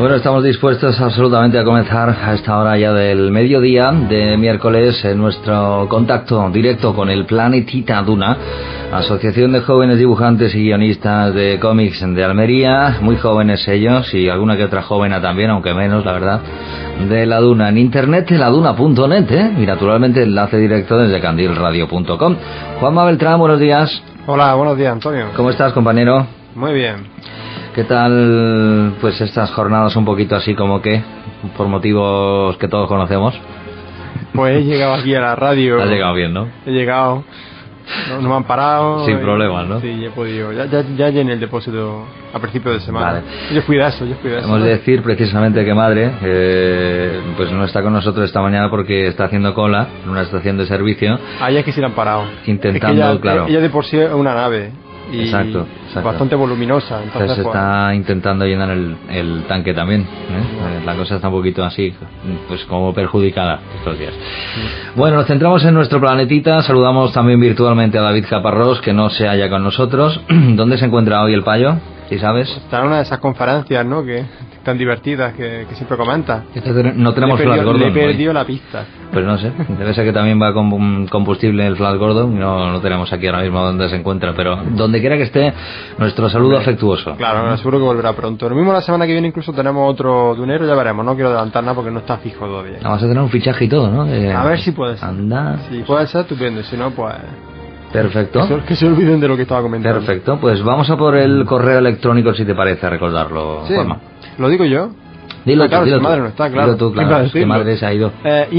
Bueno, estamos dispuestos absolutamente a comenzar a esta hora ya del mediodía de miércoles en nuestro contacto directo con el Planetita Duna, Asociación de Jóvenes Dibujantes y Guionistas de Cómics de Almería, muy jóvenes ellos y alguna que otra jóvena también, aunque menos, la verdad, de La Duna. En internet, laduna.net, y naturalmente enlace directo desde candilradio.com. Juanma Beltrán, buenos días. Hola, buenos días, Antonio. ¿Cómo estás, compañero? Muy bien. ¿Qué tal, pues, estas jornadas un poquito así como que, por motivos que todos conocemos? Pues he llegado aquí a la radio. Has llegado bien, ¿no? He llegado, no me han parado. Sin problemas, ¿no? Sí, he podido. Ya llené el depósito a principio de semana. Vale. Yo fui de eso. Hemos de decir precisamente que madre, pues no está con nosotros esta mañana porque está haciendo cola en una estación de servicio. Ahí es que sí la han parado. Intentando, es que claro. Ella de por sí es una nave. Y exacto. bastante voluminosa. Entonces está intentando llenar el tanque también, ¿eh? La cosa está un poquito así, pues como perjudicada estos días. Bueno, nos centramos en nuestro planetita. Saludamos también virtualmente a David Caparrós, que no se halla con nosotros. ¿Dónde se encuentra hoy el payo? ¿Sí sabes? Está en una de esas conferencias, ¿no? Que tan divertidas que siempre comenta. No tenemos Flash Gordon. Le perdió la pista. Pues no sé, debe ser que también va con combustible el Flash Gordon. No tenemos aquí ahora mismo dónde se encuentra, pero donde quiera que esté, nuestro saludo afectuoso. Claro, seguro que volverá pronto. Lo mismo la semana que viene incluso tenemos otro dunero, ya veremos. No quiero adelantar nada porque no está fijo todavía. Vamos a tener un fichaje y todo, ¿no? A ver si puede ser. Anda. Si puede ser, estupendo. Si no, pues... Perfecto. Que se olviden de lo que estaba comentando. Perfecto, pues vamos a por el correo electrónico, si te parece, recordarlo, sí. Juanma. ¿Lo digo yo? Dilo claro, tú, dilo si tú. Madre no está, claro. Dilo tú, claro, que madre se ha ido.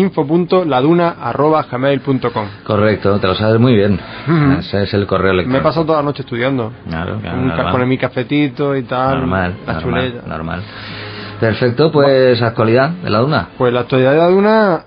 info.laduna@gmail.com. Correcto, te lo sabes muy bien. Ese es el correo electrónico. Me he pasado toda la noche estudiando. Claro, con mi cafetito y tal. Normal. Perfecto, pues actualidad de la Duna. Pues la actualidad de la Duna,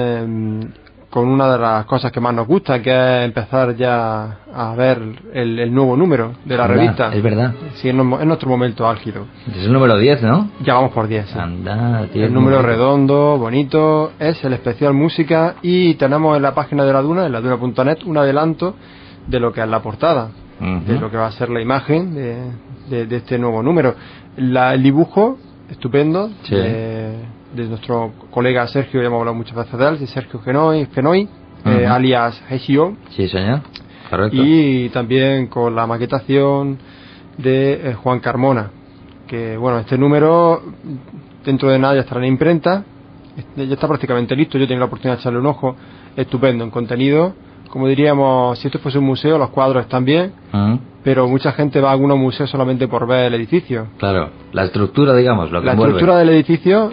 con una de las cosas que más nos gusta, que es empezar ya a ver el nuevo número de la revista. Es verdad. Sí, es nuestro momento álgido. Es el número 10, ¿no? Ya vamos por 10. Sí. Anda, tío. El número redondo, bonito, es el especial música y tenemos en la página de la Duna, en laduna.net, un adelanto de lo que es la portada, de lo que va a ser la imagen de este nuevo número. El dibujo, estupendo, sí. De nuestro colega Sergio, ya hemos hablado muchas veces de él, de Sergio Fenoy, alias Heshio. Sí, señor. Correcto. Y también con la maquetación de Juan Carmona, que bueno, este número dentro de nada ya estará en imprenta, ya está prácticamente listo. Yo tengo la oportunidad de echarle un ojo. Estupendo en contenido, como diríamos, si esto fuese un museo, los cuadros están bien, pero mucha gente va a algunos museos solamente por ver el edificio. Claro, la estructura, digamos, lo que la envuelve. Estructura del edificio,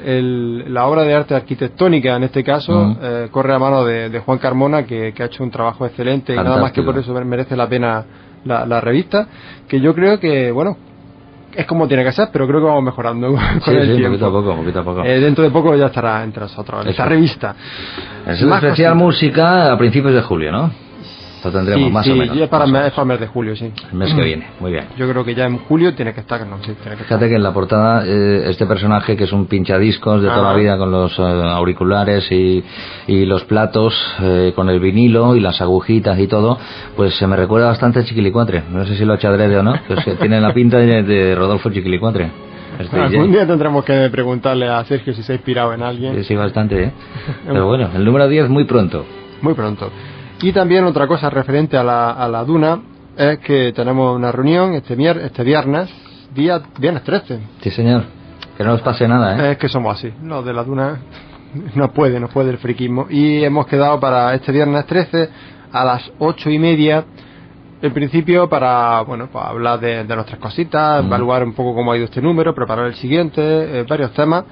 la obra de arte arquitectónica en este caso, corre a mano de Juan Carmona, que ha hecho un trabajo excelente. Fantástico. Y nada más que por eso merece la pena la revista, que yo creo que, bueno, es como tiene que ser, pero creo que vamos mejorando con el tiempo. Poquito a poco. Dentro de poco ya estará entre nosotros esta revista. Es la especial música a principios de julio, ¿no? Lo tendremos más o menos. Sí, es para el mes de julio, sí. El mes que viene, muy bien. Yo creo que ya en julio tiene que estar, Fíjate que en la portada este personaje, que es un pinchadiscos de toda la vida, con los auriculares y los platos, con el vinilo y las agujitas y todo, pues se me recuerda bastante a Chiquilicuatre. No sé si lo he hecho adrede o no, pues que tiene la pinta de Rodolfo Chiquilicuatre. Algún día tendremos que preguntarle a Sergio si se ha inspirado en alguien. Sí, bastante, ¿eh? Pero bueno, el número 10 muy pronto. Muy pronto. Y también otra cosa referente a la Duna es que tenemos una reunión este viernes, viernes 13. Sí, señor. Que no nos pase nada, ¿eh? Es que somos así. Los de la Duna no puede el friquismo. Y hemos quedado para este viernes 13 a las 8:30. En principio para hablar de nuestras cositas, evaluar un poco cómo ha ido este número, preparar el siguiente, varios temas.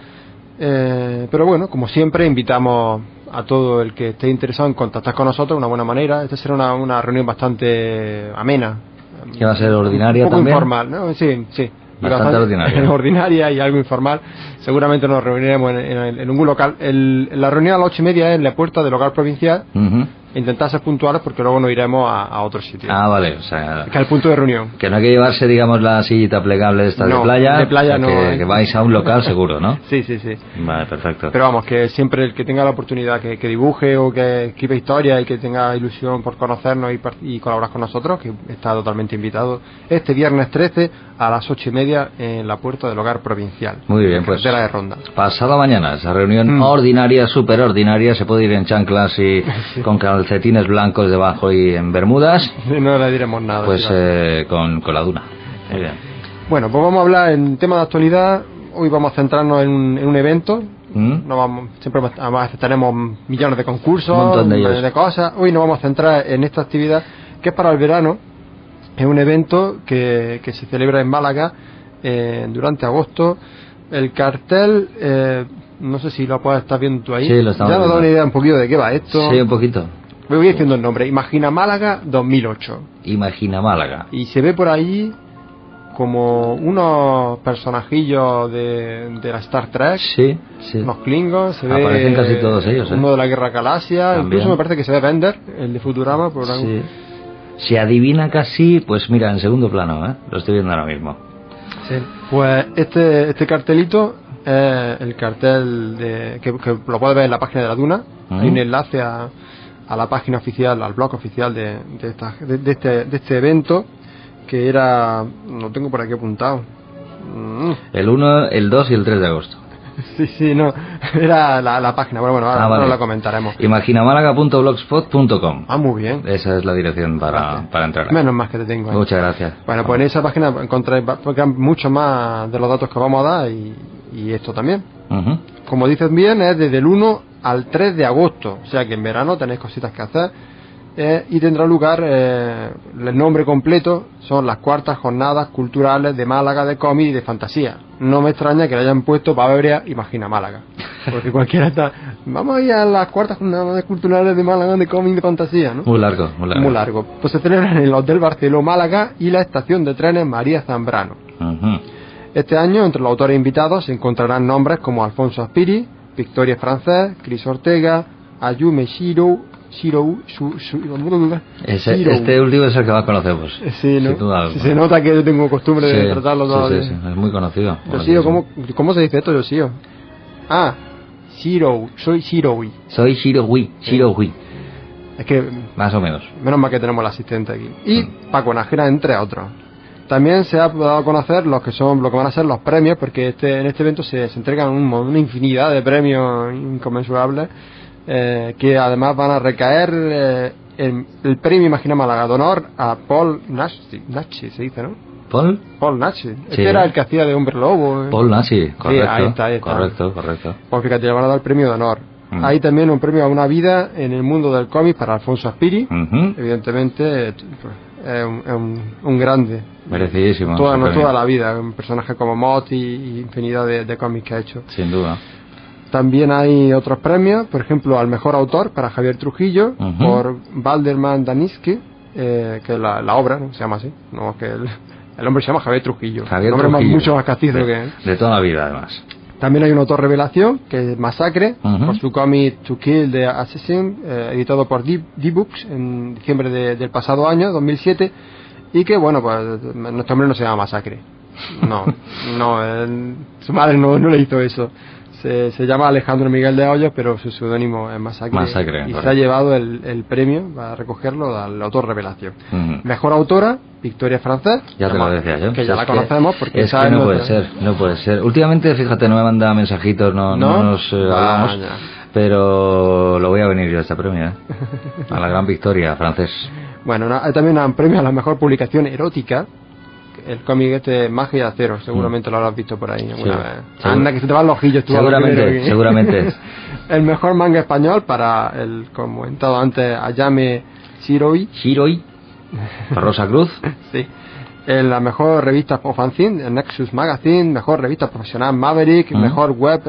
Pero bueno, como siempre, invitamos a todo el que esté interesado en contactar con nosotros, una buena manera. Esta será una reunión bastante amena. Que va a ser ordinaria un poco también. Informal, ¿no? Sí. Bastante ordinaria. Ordinaria y algo informal. Seguramente nos reuniremos en un local. La reunión a las 8:30 es en la puerta del local provincial, en intentar ser puntuales porque luego nos iremos a otro sitio. Ah, vale, o sea... Que es el punto de reunión. Que no hay que llevarse, digamos, la sillita plegable esta No, de playa. de playa o sea, no. que vais a un local seguro, ¿no? Sí, sí, sí. Vale, perfecto. Pero vamos, que siempre el que tenga la oportunidad que dibuje o que escriba historia y que tenga ilusión por conocernos y colaborar con nosotros, que está totalmente invitado este viernes 13 a las 8:30 en la puerta del Hogar Provincial. Muy bien, pues de la Ronda. pasado mañana, esa reunión ordinaria, súper ordinaria, se puede ir en chanclas y con calcetines blancos debajo y en bermudas. No le diremos nada. Pues con la Duna. Muy bien. Bueno, pues vamos a hablar en tema de actualidad. Hoy vamos a centrarnos en un evento. Siempre además tenemos millones de concursos, un montón de ellos, de cosas. Hoy nos vamos a centrar en esta actividad que es para el verano. Es un evento que se celebra en Málaga durante agosto. El cartel, no sé si lo puedes estar viendo tú ahí. Sí, lo estamos ya nos da viendo. una idea un poquito de qué va esto. Sí, un poquito. Me voy diciendo el nombre. Imagina Málaga 2008. Imagina Málaga. Y se ve por ahí como unos personajillos de la Star Trek. Sí, sí. Unos Klingons. Se aparecen ve casi todos ellos. Uno de la Guerra Galaxia. También. Incluso me parece que se ve Bender, el de Futurama. Por algo. Sí. Se adivina casi, pues mira, en segundo plano, lo estoy viendo ahora mismo. Sí. Pues este cartelito es el cartel que lo puedes ver en la página de la Duna. Hay un enlace a la página oficial, al blog oficial de este evento, que era, lo tengo por aquí apuntado. El 1, el 2 y el 3 de agosto. Sí, no, era la página, bueno, ahora vale. la comentaremos. Imaginamálaga.blogspot.com. Muy bien. Esa es la dirección para entrar. Menos más que te tengo ahí. Muchas gracias. Bueno, pues en esa página encontráis mucho más de los datos que vamos a dar y esto también. Como dices bien, es desde el 1 al 3 de agosto, o sea que en verano tenéis cositas que hacer. Y tendrá lugar, el nombre completo son las cuartas jornadas culturales de Málaga de cómic y de fantasía. No me extraña que le hayan puesto Babebria Imagina Málaga, porque cualquiera está, vamos a ir a las cuartas jornadas culturales de Málaga de cómic y de fantasía, ¿no? Muy largo. Muy largo. Pues se celebra en el Hotel Barceló Málaga y la estación de trenes María Zambrano. Este año, entre los autores invitados, se encontrarán nombres como Alfonso Aspiri, Victoria Francés, Cris Ortega, Ayume Shiro. Este último es el que más conocemos. Sí, ¿no? Se nota que yo tengo costumbre de tratarlo todo. Sí, es muy conocido. Yoshio, ¿cómo se dice esto, Yoshio? Soy Shiroui. Soy Shiroui. Es que más o menos. Menos mal que tenemos el asistente aquí. Y Paco Nájera, entre otros. También se ha dado a conocer lo que van a ser los premios, porque en este evento se entregan una infinidad de premios inconmensurables. Que además van a recaer el premio Imagina Málaga de honor a Paul Nachi, se dice, ¿no? Paul Nachi. Este era el que hacía de Hombre Lobo. Paul Nachi, correcto. Sí, ahí está. Correcto. Pues fíjate, le van a dar el premio de honor. Hay también un premio a una vida en el mundo del cómic para Alfonso Aspiri. Evidentemente, es un grande. Merecidísimo. Toda la vida. Un personaje como Mott y infinidad de cómics que ha hecho. Sin duda. También hay otros premios, por ejemplo, al mejor autor para Javier Trujillo, por Valderman Daniski, que la obra, ¿no? Se llama así, no, que el hombre se llama Javier Trujillo. Javier un hombre Trujillo. mucho más castizo que él. De toda la vida, además. También hay un autor revelación, que es Masacre, por su cómic To Kill the Assassin, editado por D-Books en diciembre del pasado año, 2007, y que, bueno, pues nuestro hombre no se llama Masacre. No, su madre no le hizo eso. Se llama Alejandro Miguel de Hoyos, pero su seudónimo es Masacre. Y se ha llevado el premio, va a recogerlo, al autor revelación. Mejor autora, Victoria Francés. Ya te lo decía yo. Que ya la conocemos porque es que no puede ser. Últimamente, fíjate, no me manda mensajitos, no nos hablamos. Pero lo voy a venir yo a este premio, a la gran Victoria Francés. Bueno, hay también un premio a la mejor publicación erótica. El cómic Magia de Acero, seguramente lo habrás visto por ahí alguna vez. Anda, que se te van los ojillos tú. Seguramente. El mejor manga español para el comentado antes Ayame Shiroi. Rosa Cruz. Sí. La mejor revista o fanzine, el Nexus Magazine. Mejor revista profesional Maverick. Mejor web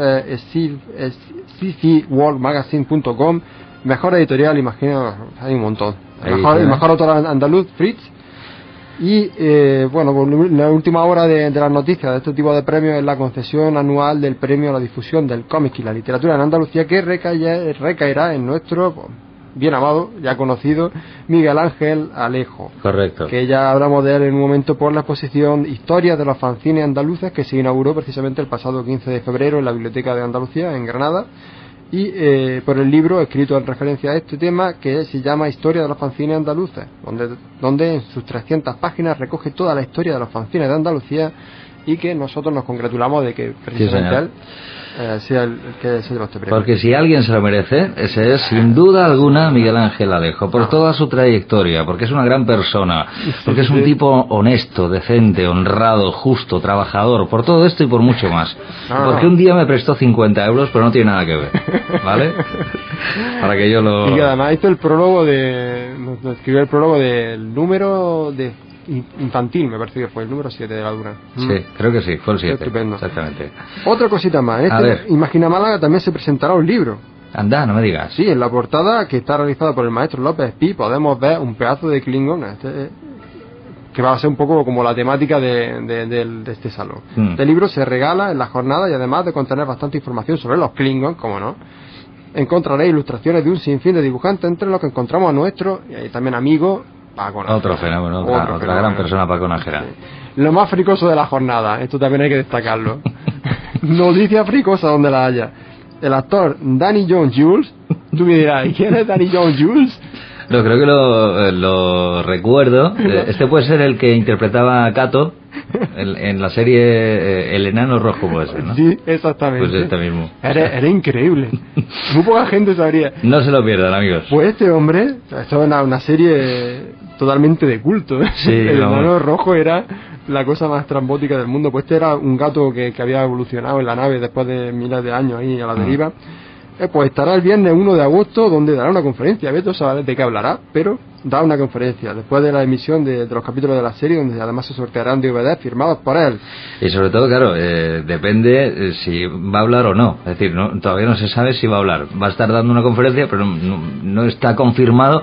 ccworldmagazine.com. Mejor editorial, imagino, hay un montón. Mejor autor andaluz, Fritz. Y la última hora de las noticias de este tipo de premios es la concesión anual del premio a la difusión del cómic y la literatura en Andalucía, que recaerá en nuestro bien amado, ya conocido, Miguel Ángel Alejo. Correcto. Que ya hablamos de él en un momento por la exposición Historia de los fanzines andaluces, que se inauguró precisamente el pasado 15 de febrero en la Biblioteca de Andalucía, en Granada, y por el libro escrito en referencia a este tema, que se llama Historia de los fanzines andaluces, donde en sus 300 páginas recoge toda la historia de los fanzines de Andalucía, y que nosotros nos congratulamos de que precisamente él sea el que se lleva este premio. Porque si alguien se lo merece, ese es sin duda alguna Miguel Ángel Alejo, por toda su trayectoria, porque es una gran persona, porque es un tipo honesto, decente, honrado, justo, trabajador, por todo esto y por mucho más. Porque un día me prestó 50 euros, pero no tiene nada que ver, ¿vale? Para que yo lo... Y que además hizo el prólogo nos escribió el prólogo del número de infantil, me parece que fue el número 7 de la Duna. Sí, creo que sí, fue el 7. Estupendo. Exactamente. Otra cosita más, Imagina Málaga también se presentará un libro. Anda, no me digas. Sí, en la portada, que está realizada por el maestro López Pi, podemos ver un pedazo de Klingon, que va a ser un poco como la temática de este salón. Este libro se regala en la jornada, y además de contener bastante información sobre los Klingon, como no, encontraréis ilustraciones de un sinfín de dibujantes, entre los que encontramos a nuestro y también amigo Paco Nájera. Otro fenómeno, otra gran persona, Paco Nájera. Sí. Lo más fricoso de la jornada, esto también hay que destacarlo. Noticia fricosa donde la haya. El actor Danny John Jules. Tú me dirás, ¿y quién es Danny John Jules? No, creo que lo recuerdo. Este puede ser el que interpretaba a Cato en la serie El Enano Rojo, puede ser, ¿no? Sí, exactamente. Pues este mismo. Era increíble. Muy poca gente sabría. No se lo pierdan, amigos. Pues este hombre, esto es una serie totalmente de culto. Sí, El Enano Rojo era la cosa más trambótica del mundo. Pues este era un gato que había evolucionado en la nave después de miles de años ahí a la deriva. Pues estará el viernes 1 de agosto, donde dará una conferencia. Beto sabe de qué hablará, pero da una conferencia después de la emisión de los capítulos de la serie, donde además se sortearán DVDs firmados por él. Y sobre todo, claro, depende si va a hablar o no. Es decir, todavía no se sabe si va a hablar. Va a estar dando una conferencia, pero no está confirmado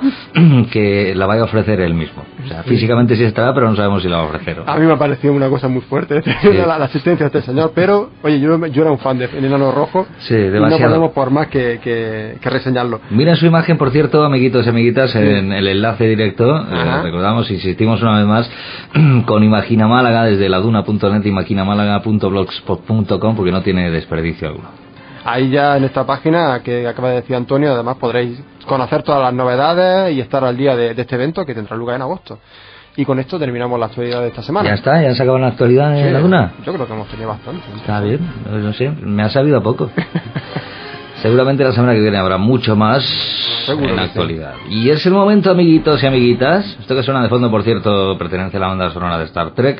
que la vaya a ofrecer él mismo. O sea, físicamente sí estará, pero no sabemos si la va a ofrecer. A mí me ha parecido una cosa muy fuerte la asistencia de este señor, pero oye, yo era un fan de El Enano Rojo. Sí, demasiado. Y no podemos por más que reseñarlo. Miren su imagen, por cierto, amiguitos y amiguitas, en el enlace directo. Recordamos, insistimos una vez más, con Imagina Málaga, desde laduna.net, imaginamálaga.blogspot.com, porque no tiene desperdicio alguno. Ahí ya en esta página que acaba de decir Antonio, además podréis conocer todas las novedades y estar al día de este evento que tendrá lugar en agosto. Y con esto terminamos la actualidad de esta semana. Ya está, ya se acabó la actualidad en la Duna. Yo creo que hemos tenido bastante. Está bien, no sé, me ha sabido a poco. Seguramente la semana que viene habrá mucho más en la actualidad. Sí. Y es el momento, amiguitos y amiguitas. Esto que suena de fondo, por cierto, pertenece a la banda sonora de Star Trek,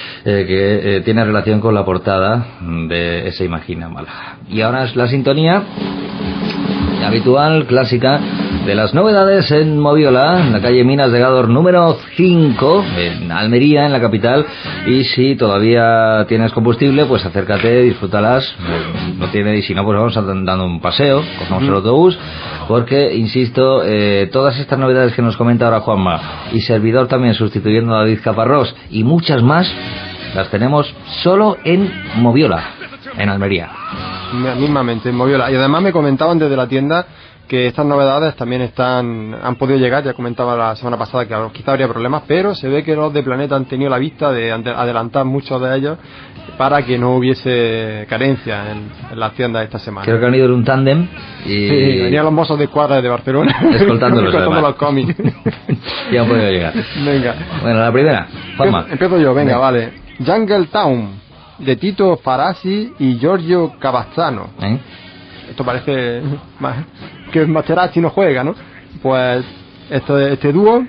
que tiene relación con la portada de ese Imagina Málaga. Y ahora es la sintonía habitual, clásica, de las novedades en Moviola, en la calle Minas de Gádor número 5, en Almería, en la capital. Y si todavía tienes combustible, pues acércate, disfrútalas. No tiene, y si no, pues vamos dando un paseo, cogemos el autobús, porque, insisto, todas estas novedades que nos comenta ahora Juanma, y servidor también sustituyendo a David Caparrós, y muchas más, las tenemos solo en Moviola, en Almería. Mismamente, en Moviola. Y además me comentaban desde la tienda que estas novedades también han podido llegar. Ya comentaba la semana pasada que quizá habría problemas, pero se ve que los de Planeta han tenido la vista de adelantar muchos de ellos para que no hubiese carencia en las tiendas esta semana. Creo que han ido en un tándem y... Sí, venían los mozos de escuadra de Barcelona escoltándolos los cómics. Ya han podido llegar. Venga. Bueno, la primera, Juanma. Empiezo yo, venga, vale. Jungle Town, de Tito Farasi y Giorgio Cavazzano. Esto parece más que Materazzi no juega, ¿no? Pues este dúo,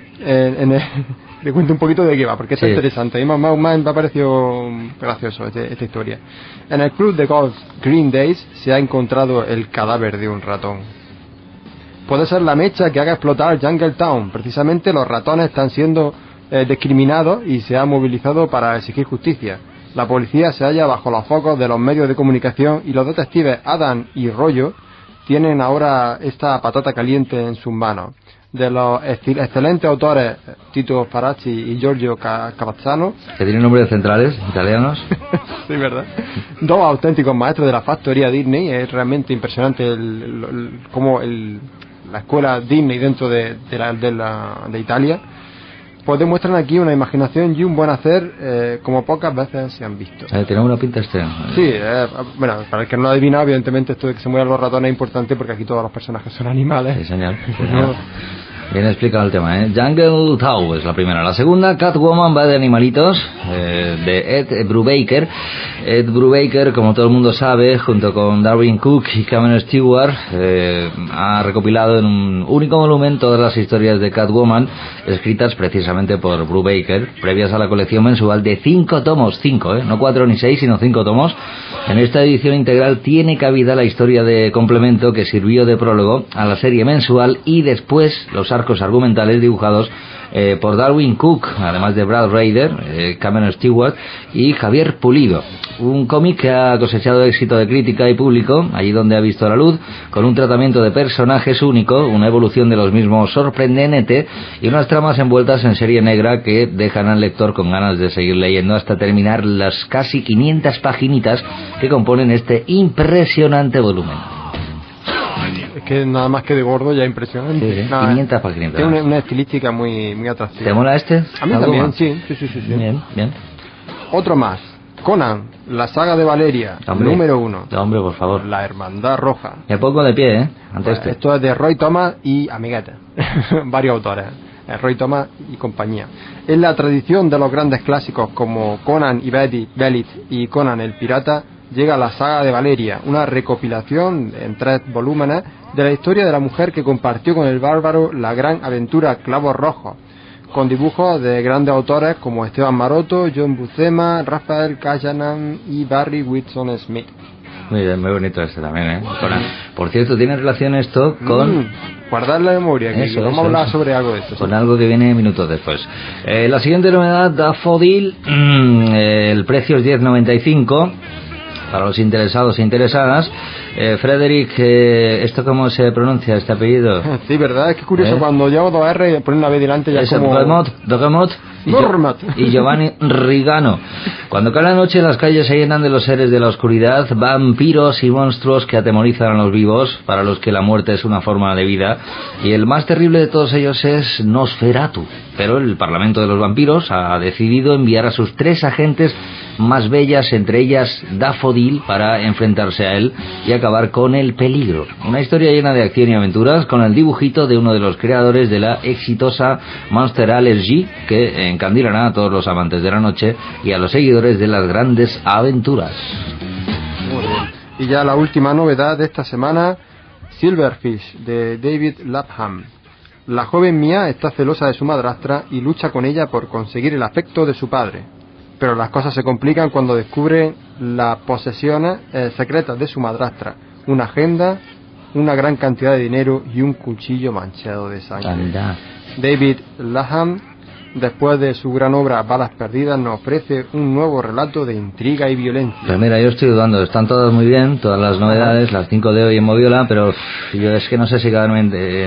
le cuento un poquito de qué va, porque está interesante. Y más me ha parecido gracioso esta historia. En el club de golf Green Days se ha encontrado el cadáver de un ratón. Puede ser la mecha que haga explotar Jungle Town. Precisamente los ratones están siendo discriminados y se ha movilizado para exigir justicia. La policía se halla bajo los focos de los medios de comunicación y los detectives Adam y Rollo tienen ahora esta patata caliente en sus manos. De los excelentes autores Tito Faracci y Giorgio Cavazzano, que tienen nombres centrales italianos. Sí, verdad. Dos auténticos maestros de la factoría Disney. Es realmente impresionante cómo la escuela Disney dentro de Italia, pues demuestran aquí una imaginación y un buen hacer como pocas veces se han visto. Tiene una pinta Sí, bueno, para el que no lo adivina, evidentemente esto de que se mueran los ratones es importante porque aquí todos los personajes son animales. Sí, señor. Bien explicado el tema, ¿eh? Jungle Tao es la primera. La segunda, Catwoman, va de animalitos, de Ed Brubaker. Ed Brubaker, como todo el mundo sabe, junto con Darwin Cook y Cameron Stewart, ha recopilado en un único volumen todas las historias de Catwoman, escritas precisamente por Brubaker, previas a la colección mensual de 5 tomos, 5, no 4 ni 6, sino 5 tomos. En esta edición integral tiene cabida la historia de complemento que sirvió de prólogo a la serie mensual y después los arcos argumentales dibujados por Darwin Cook, además de Brad Raider, Cameron Stewart y Javier Pulido. Un cómic que ha cosechado éxito de crítica y público, allí donde ha visto la luz, con un tratamiento de personajes único, una evolución de los mismos sorprendente y unas tramas envueltas en serie negra que dejan al lector con ganas de seguir leyendo hasta terminar las casi 500 paginitas que componen este impresionante volumen. Es que nada más que de gordo ya impresionante. Sí, 500 páginas. Tiene una estilística muy atractiva. ¿Te mola este? A mí también, sí. Bien. Otro más. Conan, la saga de Valeria, número 1. Hombre, por favor. La Hermandad Roja. Me pongo de pie, ante este. Esto es de Roy Thomas y amiguetes. Varios autores. Roy Thomas y compañía. En la tradición de los grandes clásicos como Conan y Belit y Conan el Pirata, llega la saga de Valeria, una recopilación en 3 volúmenes de la historia de la mujer que compartió con el bárbaro la gran aventura Clavos Rojos, con dibujos de grandes autores como Esteban Maroto, John Buscema, Rafael Callanan y Barry Whitson Smith. Muy bien, muy bonito este también, Por cierto, ¿tiene relación esto con...? Guardar la memoria, que vamos a hablar sobre algo de esto. Con algo que viene minutos después. La siguiente novedad, Daffodil, el precio es 10,95 para los interesados e interesadas. Frederick, ¿esto cómo se pronuncia, este apellido? Sí, ¿verdad? Es que curioso, cuando llevo 2 R, ponen una B delante ya es como... Dogemot y Giovanni Rigano. Cuando cae la noche, las calles se llenan de los seres de la oscuridad, vampiros y monstruos que atemorizan a los vivos, para los que la muerte es una forma de vida, y el más terrible de todos ellos es Nosferatu. Pero el Parlamento de los Vampiros ha decidido enviar a sus 3 agentes más bellas, entre ellas Daffodil, para enfrentarse a él y acabar con el peligro. Una historia llena de acción y aventuras, con el dibujito de uno de los creadores de la exitosa Monster Allergy, que encandilará a todos los amantes de la noche y a los seguidores de las grandes aventuras. Muy bien. Y ya la última novedad de esta semana, Silverfish, de David Lapham. La joven Mia está celosa de su madrastra y lucha con ella por conseguir el afecto de su padre. Pero las cosas se complican cuando descubre las posesiones secretas de su madrastra, una agenda, una gran cantidad de dinero y un cuchillo manchado de sangre. Anda. David Lapham, después de su gran obra Balas Perdidas, nos ofrece un nuevo relato de intriga y violencia. Pues mira, yo estoy dudando, están todas muy bien, todas las novedades, las 5 de hoy en Moviola, pero yo es que no sé si quedarme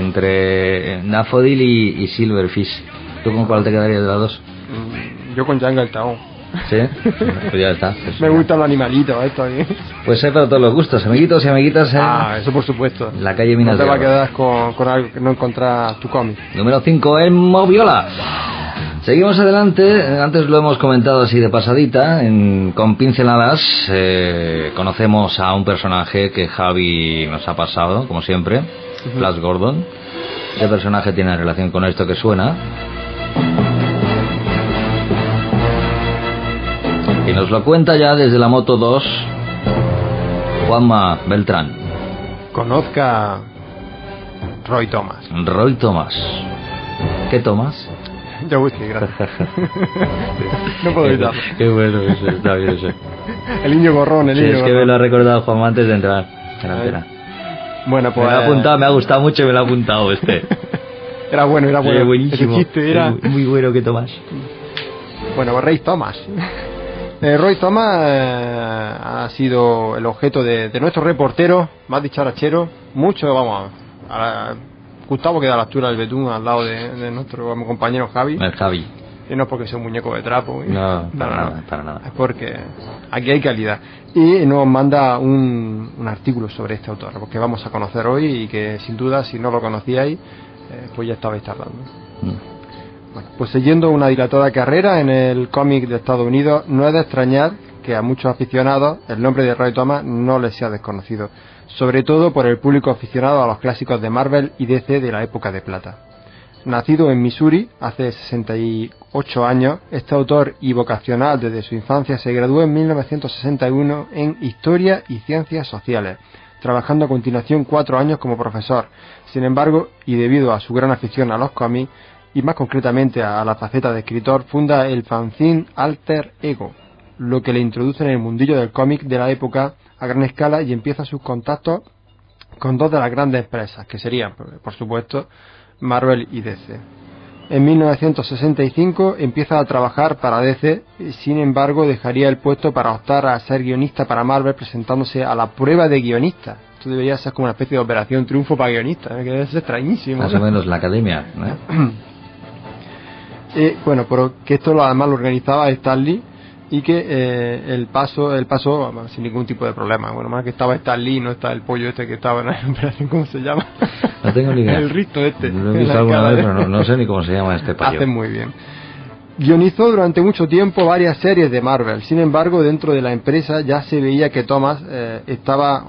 entre Daffodil y Silverfish. ¿Tú con cuál te quedarías de las dos? Yo con Jungle Town. ¿Sí? Pues ya está. Pues me gustan los animalitos, esto a mí. Pues hay para todos los gustos, amiguitos y amiguitas. Eso por supuesto. La calle Minas no te de va a quedar con algo que no encontrás tu cómic. Número 5 en Moviola. Seguimos adelante, antes lo hemos comentado así de pasadita, con pinceladas. Conocemos a un personaje que Javi nos ha pasado, como siempre, Flash Gordon. Este personaje tiene relación con esto que suena. Y nos lo cuenta ya desde la Moto 2, Juanma Beltrán. Conozca Roy Thomas. Roy Thomas. ¿Qué tomas? Yo whisky, gracias. No puedo evitarlo. Qué bueno eso, está bien eso. El niño gorrón, el niño gorrón. Es que me lo ha recordado Juanma antes de entrar en la antena. Bueno, pues... Me lo ha apuntado, me ha gustado mucho y me lo ha apuntado este. Era bueno. Buenísimo. Ese chiste era... Muy bueno, ¿qué tomas? Bueno, pues Roy Thomas. Roy Thomas ha sido el objeto de nuestro reportero, más dicharachero. Mucho, vamos, Gustavo queda a la altura del betún al lado de nuestro compañero Javi. El Javi. Y no porque sea un muñeco de trapo. No, para nada. Es porque aquí hay calidad. Y nos manda un artículo sobre este autor, porque vamos a conocer hoy y que sin duda, si no lo conocíais, pues ya estabais tardando. Bueno, pues siguiendo una dilatada carrera en el cómic de Estados Unidos, no es de extrañar que a muchos aficionados el nombre de Roy Thomas no les sea desconocido, sobre todo por el público aficionado a los clásicos de Marvel y DC de la época de plata. Nacido en Missouri hace 68 años, este autor y vocacional desde su infancia se graduó en 1961 en Historia y Ciencias Sociales, trabajando a continuación 4 años como profesor. Sin embargo, y debido a su gran afición a los cómics, y más concretamente a la faceta de escritor, funda el fanzine Alter Ego, lo que le introduce en el mundillo del cómic de la época a gran escala y empieza sus contactos con dos de las grandes empresas, que serían, por supuesto, Marvel y DC. En 1965 empieza a trabajar para DC, sin embargo dejaría el puesto para optar a ser guionista para Marvel, presentándose a la prueba de guionista. Esto debería ser como una especie de operación triunfo para guionistas, que debe ser extrañísimo. Más o menos la academia, bueno, pero que esto además lo organizaba Stan Lee, y que el paso sin ningún tipo de problema. Bueno, más que estaba Stan Lee, no está el pollo este que estaba en la operación, ¿cómo se llama? No tengo ni idea. El Risto este. Lo he visto alguna vez, pero no sé ni cómo se llama este payo. Hace muy bien. Guionizó durante mucho tiempo varias series de Marvel. Sin embargo, dentro de la empresa ya se veía que Thomas estaba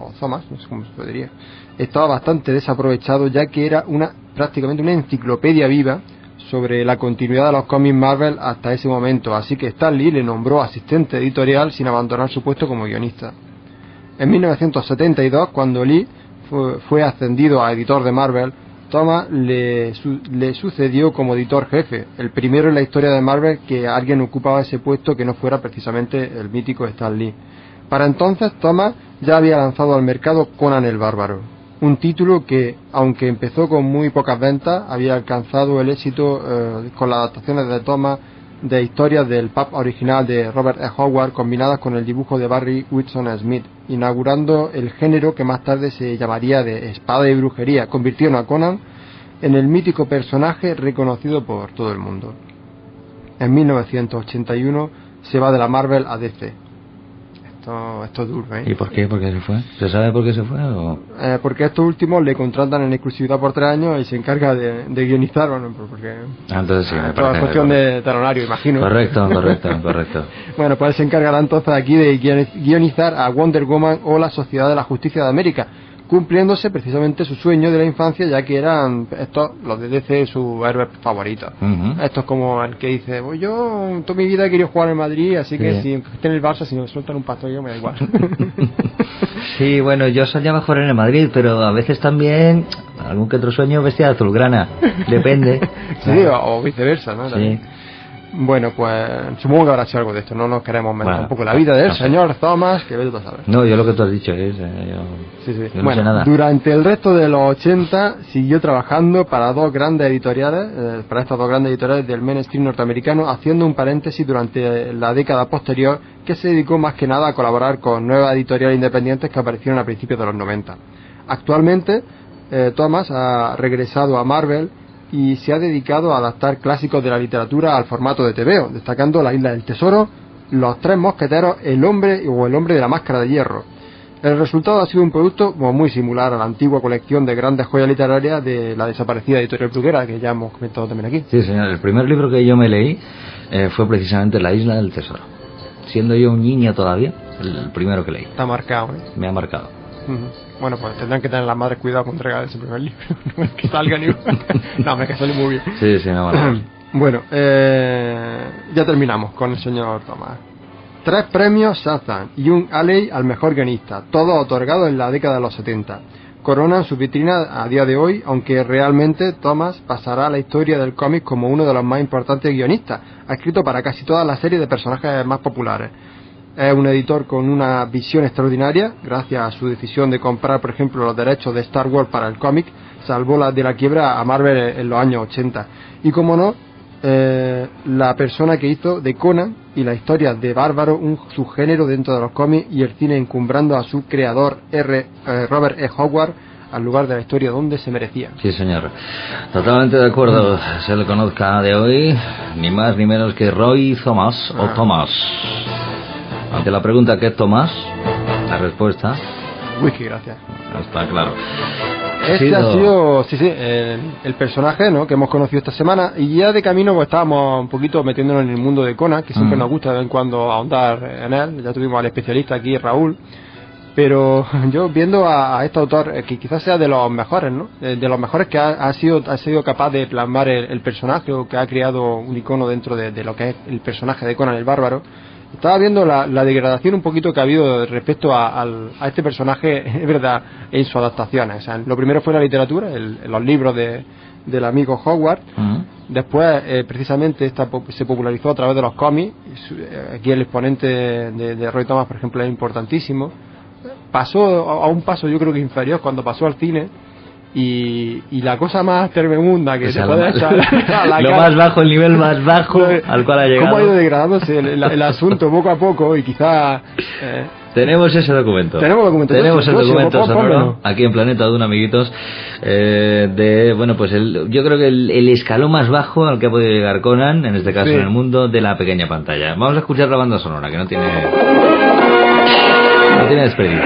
bastante desaprovechado, ya que era prácticamente una enciclopedia viva sobre la continuidad de los cómics Marvel hasta ese momento, así que Stan Lee le nombró asistente editorial sin abandonar su puesto como guionista. En 1972, cuando Lee fue ascendido a editor de Marvel, Thomas le sucedió como editor jefe, el primero en la historia de Marvel que alguien ocupaba ese puesto que no fuera precisamente el mítico Stan Lee. Para entonces, Thomas ya había lanzado al mercado Conan el Bárbaro, un título que, aunque empezó con muy pocas ventas, había alcanzado el éxito con las adaptaciones de Thomas de historias del pulp original de Robert E. Howard combinadas con el dibujo de Barry Windsor Smith, inaugurando el género que más tarde se llamaría de espada y brujería, convirtiendo a Conan en el mítico personaje reconocido por todo el mundo. En 1981 se va de la Marvel a DC. Esto es duro, ¿eh? ¿Y por qué? ¿Por qué se fue? ¿Se sabe por qué se fue? ¿O? Porque estos últimos le contratan en exclusividad por 3 años y se encarga de guionizar, bueno, porque... entonces sí, me parece... Es cuestión de talonario, imagino. Correcto. Bueno, pues se encargará entonces aquí de guionizar a Wonder Woman o la Sociedad de la Justicia de América, cumpliéndose precisamente su sueño de la infancia, ya que eran estos, los de DC, sus héroes favoritos. Esto es como el que dice, pues yo toda mi vida he querido jugar en Madrid, así que si esté en el Barça, si me sueltan un pastor yo me da igual. Sí, bueno, yo soñaba jugar en el Madrid, pero a veces también algún que otro sueño vestía de azulgrana, depende. Sí, o viceversa, ¿no? Sí. Bueno, pues supongo que habrá sido algo de esto, no nos queremos meter un poco la vida del señor Thomas, que vete tú a saber. No, yo lo que tú has dicho es... yo no sé nada. Durante el resto de los 80 siguió trabajando para dos grandes editoriales, para estas dos grandes editoriales del mainstream norteamericano, haciendo un paréntesis durante la década posterior, que se dedicó más que nada a colaborar con nuevas editoriales independientes que aparecieron a principios de los 90. Actualmente, Thomas ha regresado a Marvel y se ha dedicado a adaptar clásicos de la literatura al formato de TVO, destacando La Isla del Tesoro, Los Tres Mosqueteros, El Hombre de la Máscara de Hierro. El resultado ha sido un producto muy similar a la antigua colección de grandes joyas literarias de la desaparecida editorial Bruguera, que ya hemos comentado también aquí. Sí, señor, el primer libro que yo me leí fue precisamente La Isla del Tesoro. Siendo yo un niño todavía, el primero que leí. Está marcado, ¿eh? Me ha marcado. Bueno, pues tendrán que tener las madres cuidado con entregar ese primer libro. No es que salgan igual. No, me que sale muy bien. Sí, no, bueno. Bueno, ya terminamos con el señor Thomas. 3 premios Shazam y un Alley al mejor guionista, todos otorgados en la década de los 70. Coronan su vitrina a día de hoy, aunque realmente Thomas pasará a la historia del cómic como uno de los más importantes guionistas. Ha escrito para casi todas las series de personajes más populares. Es un editor con una visión extraordinaria, gracias a su decisión de comprar, por ejemplo, los derechos de Star Wars para el cómic, salvó de la quiebra a Marvel en los años 80. Y como no, la persona que hizo de Conan y la historia de Bárbaro un subgénero dentro de los cómics y el cine, encumbrando a su creador Robert E. Howard al lugar de la historia donde se merecía. Sí, señor. Totalmente de acuerdo. Se le conozca de hoy ni más ni menos que Roy Thomas o Thomas. Ante la pregunta ¿qué es Tomás? La respuesta... Whisky, gracias. Está claro. Este ha sido, el personaje, ¿no?, que hemos conocido esta semana, y ya de camino pues estábamos un poquito metiéndonos en el mundo de Conan, que siempre nos gusta de vez en cuando ahondar en él. Ya tuvimos al especialista aquí, Raúl, pero yo viendo a este autor, que quizás sea de los mejores, ¿no?, de los mejores que ha sido capaz de plasmar el personaje, o que ha creado un icono dentro de lo que es el personaje de Conan el Bárbaro. Estaba viendo la degradación un poquito que ha habido respecto a este personaje, es verdad, en sus adaptaciones. O sea, lo primero fue la literatura, los libros del amigo Howard. Después, precisamente, se popularizó a través de los cómics. Aquí el exponente de Roy Thomas, por ejemplo, es importantísimo. Pasó a un paso, yo creo que inferior, cuando pasó al cine. Y la cosa más tremenda que se puede echar lo más bajo, el nivel más bajo al cual ha llegado. ¿Cómo ha ido degradándose el asunto poco a poco? Y quizá tenemos ese documento. Tenemos el documento sonoro aquí en Planeta Duna, amiguitos. Bueno, pues yo creo que el escalón más bajo al que ha podido llegar Conan, en este caso en el mundo de la pequeña pantalla. Vamos a escuchar la banda sonora, que no tiene desperdicio.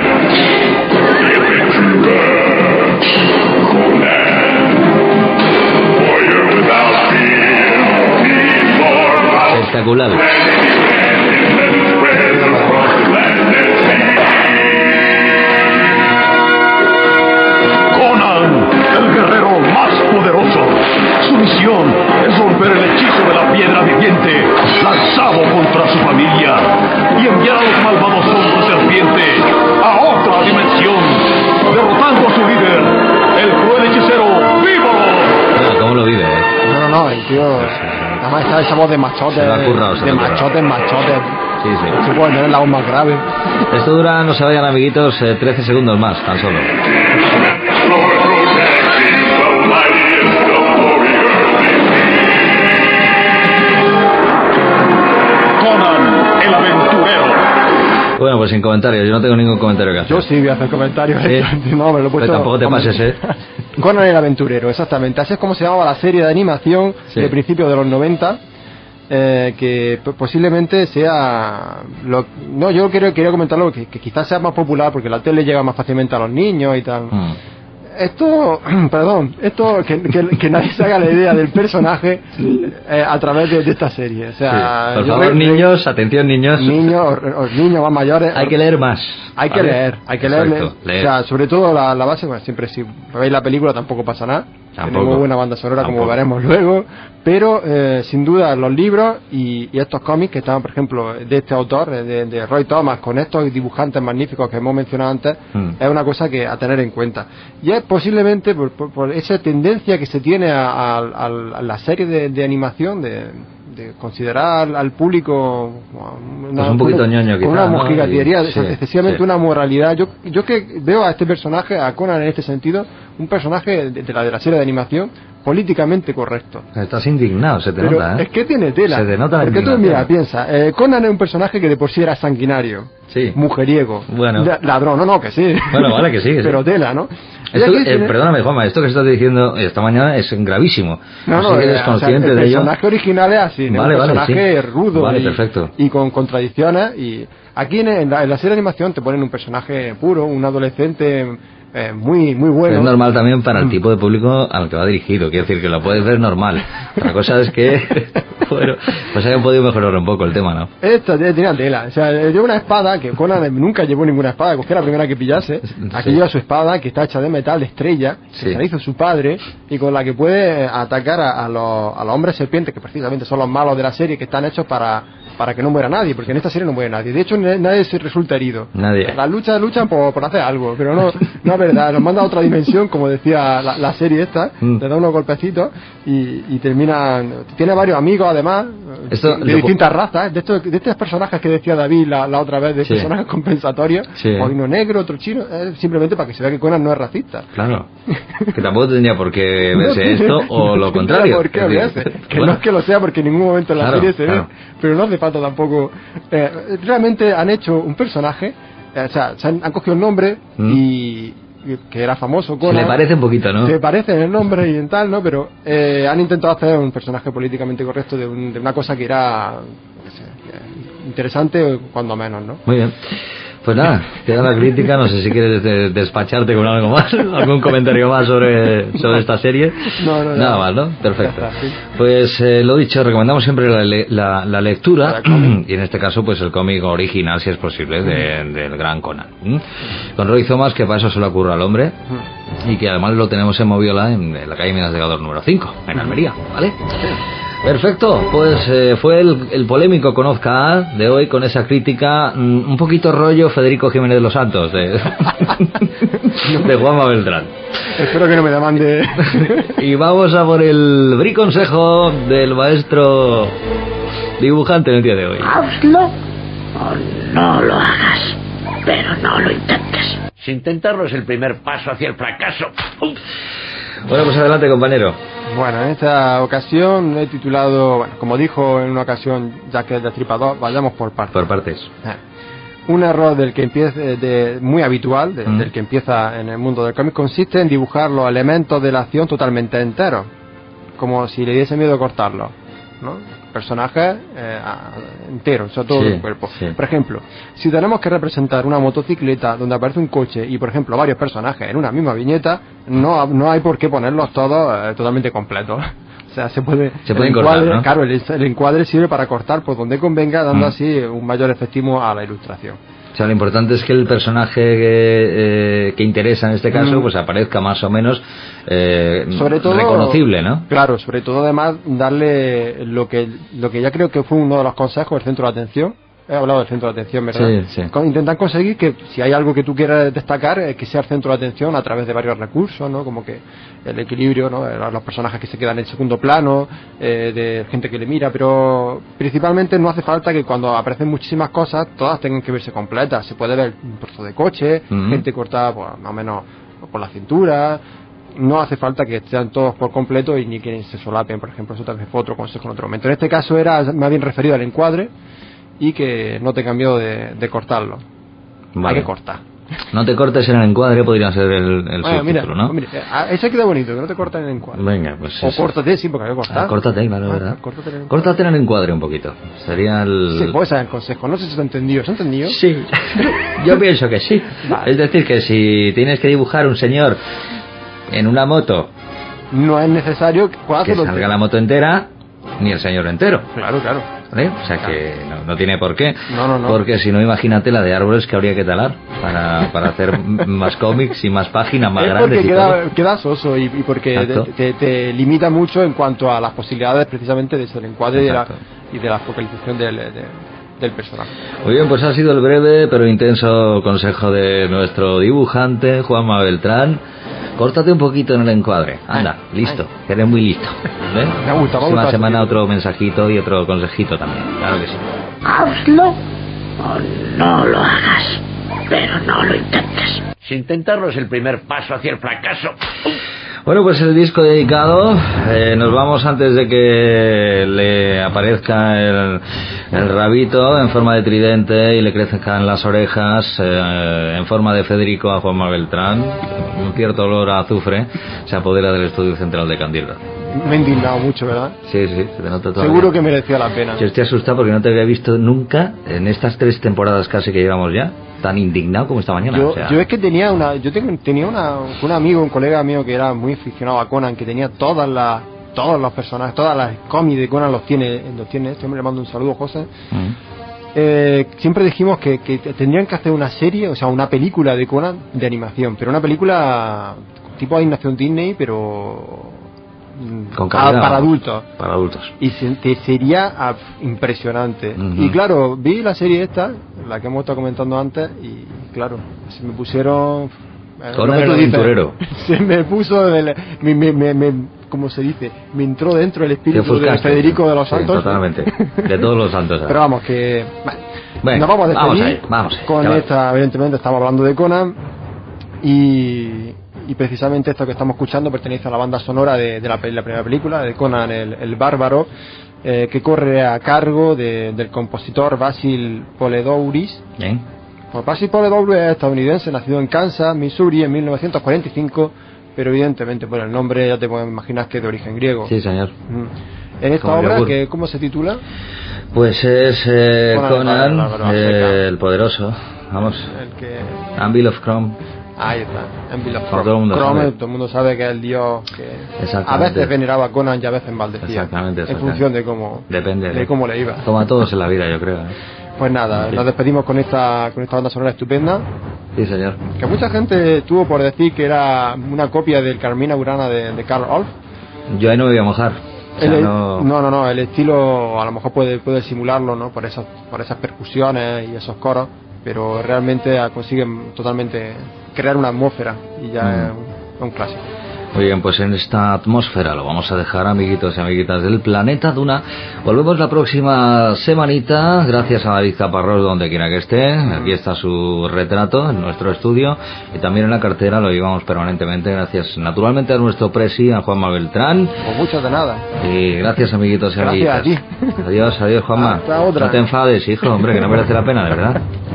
Espectacular. Conan, el guerrero más poderoso. Su misión es romper el hechizo de la piedra viviente, lanzado contra su familia, y enviar a los malvados hombres serpiente a otra dimensión, derrotando a su líder, el cruel hechicero Víboro. ¿Cómo lo vive? No, el tío... Además está esa voz de machote, machote. Sí. Se puede tener la voz más grave. Esto dura, no se vayan, amiguitos, 13 segundos más, tan solo. Conan, el aventurero. Bueno, pues sin comentarios, yo no tengo ningún comentario que hacer. Yo sí voy a hacer comentarios. No, me lo he puesto. Pero tampoco te pases, Conan el aventurero, exactamente. Así es como se llamaba la serie de animación de principios de los 90. Que posiblemente sea yo quería comentarlo que quizás sea más popular porque la tele llega más fácilmente a los niños y tal. Esto que nadie se haga la idea del personaje a través de esta serie. O sea, por favor, niños, atención, niños más mayores, hay que leer más. Hay que leer. O sea, sobre todo la base, bueno, siempre si veis la película tampoco pasa nada. Tiene muy buena banda sonora, como veremos luego, pero sin duda los libros y estos cómics que estaban, por ejemplo, de este autor, de Roy Thomas, con estos dibujantes magníficos que hemos mencionado antes, es una cosa que a tener en cuenta. Y es posiblemente por esa tendencia que se tiene a la serie de animación, de considerar al público un poquito ñoño, quizá, una mojigatiría, excesivamente sí. Una moralidad. Yo que veo a este personaje, a Conan en este sentido, un personaje de la serie de animación políticamente correcto. Estás indignado, se te pero nota, es que tiene tela. Se te nota la porque tú, mira, piensa, Conan es un personaje que de por sí era sanguinario, mujeriego, ladrón, que sí. Bueno, vale que sí. Pero tela, ¿no? Perdóname, Juanma, esto que estás diciendo esta mañana es gravísimo. No sé que eres consciente de ello. El personaje original es así, un personaje rudo perfecto. Y con contradicciones. Y aquí en la serie de animación te ponen un personaje puro, un adolescente muy bueno. Es normal también para el tipo de público al que va dirigido, quiero decir que lo puedes ver normal. La cosa es que bueno, pues hayan podido mejorar un poco el tema, ¿no? Esto tenía tela, o sea, lleva una espada que Conan nunca llevó ninguna espada, cogía la primera que pillase. Aquí lleva su espada que está hecha de metal de estrella, que se la hizo su padre, y con la que puede atacar a los hombres serpientes, que precisamente son los malos de la serie, que están hechos para que no muera nadie, porque en esta serie no muere nadie. De hecho, nadie se resulta herido. Nadie. Las luchan por hacer algo, pero no es verdad. Nos manda a otra dimensión, como decía la serie esta, le da unos golpecitos y termina. Tiene varios amigos, además, de distintas razas, de estos personajes que decía David la otra vez, de personajes compensatorios. Hoy uno negro, otro chino, simplemente para que se vea que Conan no es racista. Claro. Que tampoco tendría por qué verse esto, o lo contrario. Por qué verse. Que no es que lo sea, porque en ningún momento en la serie se ve, pero no hace falta tampoco. Realmente han hecho un personaje, o sea, han cogido el nombre y que era famoso. Se le parece un poquito, ¿no? Se parece en el nombre y en tal, ¿no? Pero han intentado hacer un personaje políticamente correcto de una cosa que era interesante, cuando menos, ¿no? Muy bien. Pues nada, queda la crítica, no sé si quieres despacharte con algo más, algún comentario más sobre esta serie. No, nada más, ¿no? Perfecto. Ya está, sí. Pues lo dicho, recomendamos siempre la lectura, y en este caso pues el cómic original, si es posible, del gran Conan. Con Roy Thomas, que para eso se le ocurre al hombre, y que además lo tenemos en Moviola, en la calle Minas de Gador número 5, en Almería, ¿vale? Perfecto, pues fue el polémico Conozca A de hoy, con esa crítica un poquito rollo Federico Jiménez de los Santos de Juanma Beltrán. Espero que no me demande. Y vamos a por el briconsejo del maestro dibujante en el día de hoy. Hazlo o no lo hagas, pero no lo intentes. Si intentarlo es el primer paso hacia el fracaso. Bueno, pues adelante, compañero. Bueno, en esta ocasión he titulado, bueno, como dijo en una ocasión Jack el Destripador, vayamos por partes. Por partes. Un error del que empieza, muy habitual, del que empieza en el mundo del cómic, consiste en dibujar los elementos de la acción totalmente enteros, como si le diese miedo cortarlos, ¿no? Personajes enteros, o sea, todo el cuerpo. Sí. Por ejemplo, si tenemos que representar una motocicleta donde aparece un coche y, por ejemplo, varios personajes en una misma viñeta, no hay por qué ponerlos todos totalmente completos. O sea, se pueden cortar, ¿no? Claro, el encuadre sirve para cortar por donde convenga, dando así un mayor efectismo a la ilustración. O sea, lo importante es que el personaje que interesa en este caso pues aparezca más o menos sobre todo reconocible, ¿no? Claro, sobre todo además darle lo que ya creo que fue uno de los consejos del centro de atención. He hablado del centro de atención, ¿verdad? Sí. Intentan conseguir que si hay algo que tú quieras destacar, que sea el centro de atención a través de varios recursos, ¿no? Como que el equilibrio, ¿no? Los personajes que se quedan en segundo plano, de gente que le mira, pero principalmente no hace falta que cuando aparecen muchísimas cosas, todas tengan que verse completas. Se puede ver un trozo de coche, gente cortada pues, más o menos por la cintura. No hace falta que estén todos por completo y ni que se solapen, por ejemplo. Eso también fue otro consejo en otro momento. En este caso era más bien referido al encuadre, y que no te cambió de cortarlo. Vale. Hay que cortar. No te cortes en el encuadre, podría ser el subtítulo, mira, ¿no? Mira, ese queda bonito, que no te corten en el encuadre. Venga, pues o córtate, sí, porque hay que cortar. Córtate, claro, ¿verdad? Córtate en el encuadre un poquito. Sería el... Sí, pues ese es el consejo. No sé si se ha entendido. ¿Se ha entendido? Sí. Yo pienso que sí. Vale. Es decir, que si tienes que dibujar un señor en una moto, no es necesario que salga la moto entera, ni el señor entero. Claro. ¿Vale? O sea que no tiene por qué. No. Porque si no, imagínate la de árboles que habría que talar para hacer más cómics y más páginas más grandes. Porque queda soso y porque te limita mucho en cuanto a las posibilidades precisamente de ese encuadre y de la focalización del personaje. Muy bien, pues ha sido el breve pero intenso consejo de nuestro dibujante Juanma Beltrán. Córtate un poquito en el encuadre. Anda, listo, que eres muy listo. Me gusta. Próxima semana otro mensajito y otro consejito también. Claro que sí. Hazlo o no lo hagas, pero no lo intentes. Si intentarlo es el primer paso hacia el fracaso. Bueno, pues el disco dedicado, nos vamos antes de que le aparezca el rabito en forma de tridente y le crezcan las orejas en forma de Federico a Juanma Beltrán. Un cierto olor a azufre se apodera del estudio central de Candilda. Me he indignado mucho, ¿verdad? Sí, se te nota todavía. Seguro que merecía la pena. Yo estoy asustado porque no te había visto nunca en estas 3 temporadas casi que llevamos ya tan indignado como esta mañana. Yo es que tenía un amigo, un colega mío que era muy aficionado a Conan, que tenía todos los personajes, todas las cómics de Conan los tiene. Este hombre le mando un saludo, José. Siempre dijimos que tendrían que hacer una serie, o sea, una película de Conan de animación, pero una película tipo animación Disney, pero con calidad, para adultos. Para adultos. Y sería impresionante. Y claro, vi la serie esta, la que hemos estado comentando antes, y claro, se me pusieron... Conan el aventurero. Se me puso... ¿cómo se dice? Me entró dentro el espíritu de Federico de los Santos. Sí, totalmente. De todos los santos. Pero vamos, que... Bueno, nos vamos a despedir. Vamos con esta, evidentemente, estamos hablando de Conan. Y precisamente esto que estamos escuchando pertenece a la banda sonora de la primera película, de Conan el Bárbaro, que corre a cargo del compositor Basil Poledouris. Bien. Pues Basil Powell es estadounidense, nacido en Kansas, Missouri, en 1945, pero evidentemente por el nombre ya te puedes imaginar que es de origen griego. Sí, señor. En esta obra, ¿cómo se titula? Pues es Conan el poderoso, vamos, Anvil of Chrome. Ahí está, Anvil of Chrome. Todo el mundo sabe que es el dios que a veces veneraba a Conan y a veces maldecía. Exactamente. En función de cómo, de cómo le iba. Como a todos en la vida, yo creo. Pues nada, nos despedimos con esta banda sonora estupenda. Sí, señor. Que mucha gente tuvo por decir que era una copia del Carmina Burana de Carl Orff. Yo ahí no me voy a mojar. O sea, no, el estilo a lo mejor puede simularlo, ¿no? Por esas percusiones y esos coros, pero realmente consiguen totalmente crear una atmósfera y ya es un clásico. Muy bien, pues en esta atmósfera lo vamos a dejar, amiguitos y amiguitas del Planeta Duna. Volvemos la próxima semanita, gracias a David Caparrós, donde quiera que esté. Aquí está su retrato en nuestro estudio y también en la cartera lo llevamos permanentemente, gracias naturalmente a nuestro presi, a Juanma Beltrán. Pues mucho de nada. Y gracias, amiguitos y amiguitas. Gracias a ti. Adiós, Juanma. Hasta otra. No te enfades, hijo, hombre, que no merece la pena, de verdad.